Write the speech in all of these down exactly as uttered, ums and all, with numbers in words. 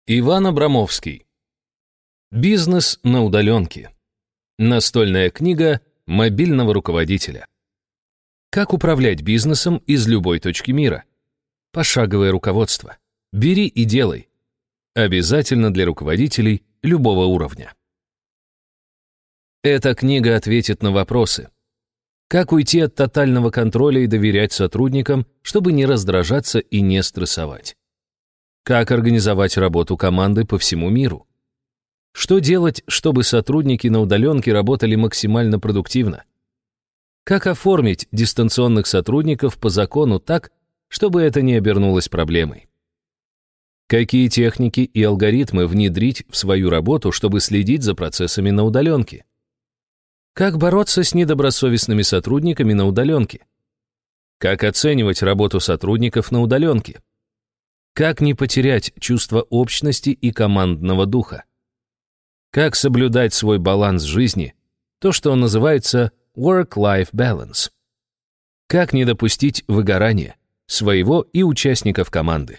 Иван Абрамовский. Бизнес на удаленке. Настольная книга мобильного руководителя. Как управлять бизнесом из любой точки мира? Пошаговое руководство. Бери и делай. Обязательно для руководителей любого уровня. Эта книга ответит на вопросы. Как уйти от тотального контроля и доверять сотрудникам, чтобы не раздражаться и не стрессовать? Как организовать работу команды по всему миру? Что делать, чтобы сотрудники на удаленке работали максимально продуктивно? Как оформить дистанционных сотрудников по закону так, чтобы это не обернулось проблемой? Какие техники и алгоритмы внедрить в свою работу, чтобы следить за процессами на удаленке? Как бороться с недобросовестными сотрудниками на удаленке? Как оценивать работу сотрудников на удаленке? Как не потерять чувство общности и командного духа? Как соблюдать свой баланс жизни, то, что называется work-life balance? Как не допустить выгорания своего и участников команды?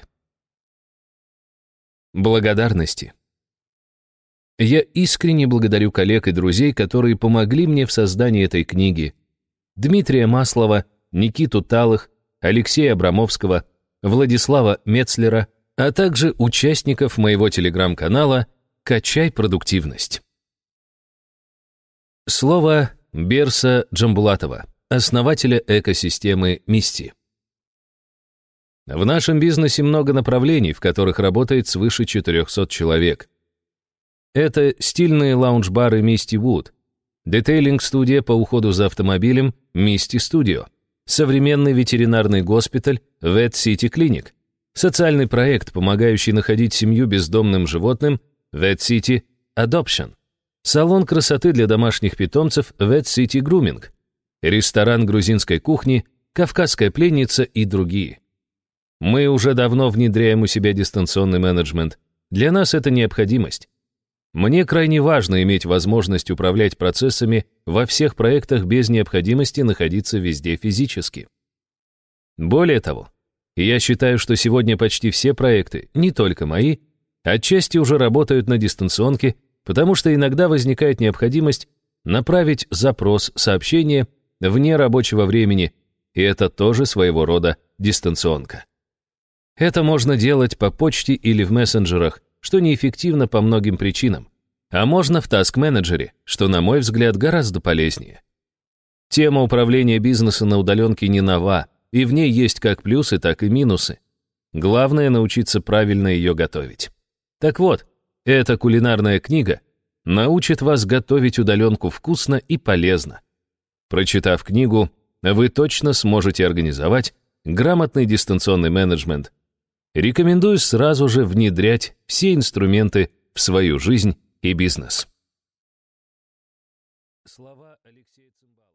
Благодарности. Я искренне благодарю коллег и друзей, которые помогли мне в создании этой книги: Дмитрия Маслова, Никиту Талых, Алексея Абрамовского, Владислава Мецлера, а также участников моего телеграм-канала «Качай продуктивность». Слово Берса Джамбулатова, основателя экосистемы Мисти. В нашем бизнесе много направлений, в которых работает свыше четырехсот человек. Это стильные лаунж-бары Misty Wood, детейлинг-студия по уходу за автомобилем Misty Studio, современный ветеринарный госпиталь Vet City Clinic, социальный проект, помогающий находить семью бездомным животным Vet City Adoption, салон красоты для домашних питомцев Vet City Grooming, ресторан грузинской кухни, кавказская пленница и другие. Мы уже давно внедряем у себя дистанционный менеджмент. Для нас это необходимость. Мне крайне важно иметь возможность управлять процессами во всех проектах без необходимости находиться везде физически. Более того, я считаю, что сегодня почти все проекты, не только мои, отчасти уже работают на дистанционке, потому что иногда возникает необходимость направить запрос сообщения вне рабочего времени, и это тоже своего рода дистанционка. Это можно делать по почте или в мессенджерах, что неэффективно по многим причинам, а можно в таск-менеджере, что, на мой взгляд, гораздо полезнее. Тема управления бизнесом на удаленке не нова, и в ней есть как плюсы, так и минусы. Главное — научиться правильно ее готовить. Так вот, эта кулинарная книга научит вас готовить удаленку вкусно и полезно. Прочитав книгу, вы точно сможете организовать грамотный дистанционный менеджмент. Рекомендую сразу же внедрять все инструменты в свою жизнь и бизнес. Слова Алексея Цымбалова.